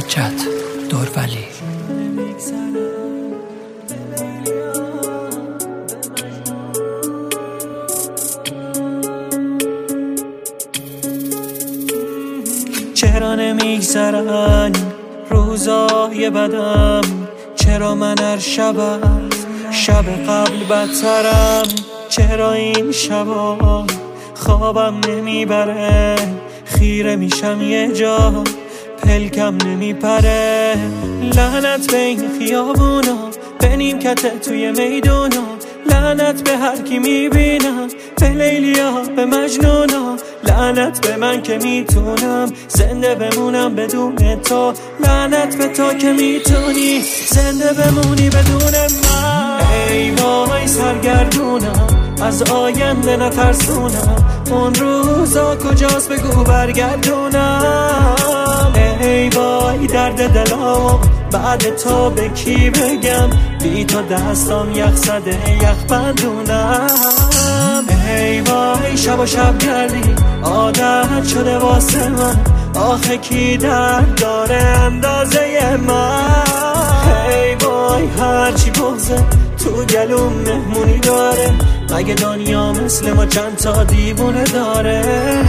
سجاد دورولی. چرا نمیگذرن روزای بدم؟ چرا من هر شب قبل بدترم؟ چرا این شبا خوابم نمیبره؟ خیره میشم یه جا پلکم نمیپره. لعنت به این خیابونا، به نیمکت توی میدونا، لعنت به هر کی میبینم، به لیلیا به مجنونا، لعنت به من که میتونم زنده بمونم بدون تو، لعنت به تو که میتونی زنده بمونی بدون من. ای وای سرگردونم، از آینده نترسونم، اون روزا کجاست بگو برگردونم. ای وای درد دلام، بعد تو به کی بگم؟ بی تو دستام یخ زده یخ بندونم. ای وای شب و شب گردی عادت شده واسه من، آخه کی درد داره اندازه من؟ ای وای هرچی بغزه تو گلوم مهمونی داره، مگه دنیا مثل ما چند تا دیوونه داره؟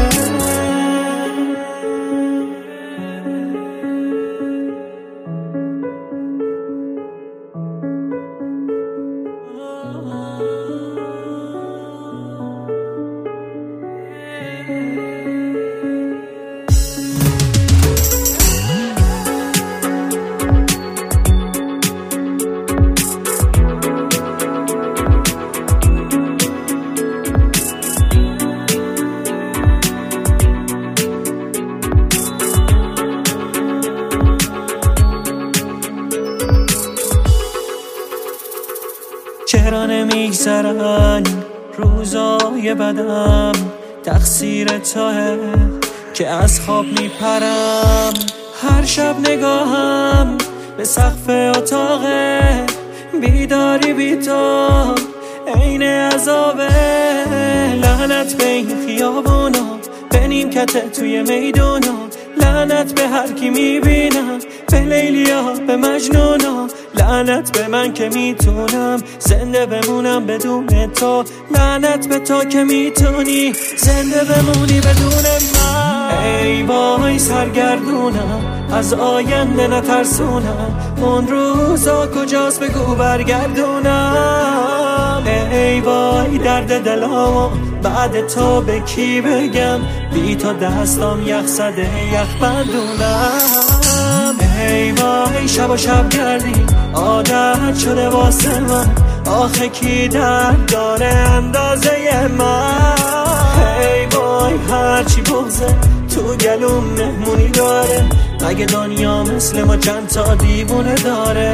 چرا نمیگذرن روزای بدم؟ تقصیر توه که از خواب میپرم، هر شب نگاهم به سقف اتاقه، بیداری بی تو عین عذابه. لعنت به این خیابونا، به نیمکت توی میدونا، لعنت به هر کی میبینم، به لیلیا به مجنونا، لعنت به من که میتونم زنده بمونم بدون تو، لعنت به تو که میتونی زنده بمونی بدون من. ای وای سرگردونم، از آینده نترسونم، اون روزا کجاست بگو برگردونم. ای وای درد دلام، بعد تو به کی بگم؟ بی تو دستام یخ زده یخ بندونم. ای وای شب و شب گردی عادت شده واسه من، آخه کی درد داره اندازه من؟ ای وای هرچی بغزه تو گلوم مهمونی داره، مگه دنیا مثل ما چند تا دیوونه داره؟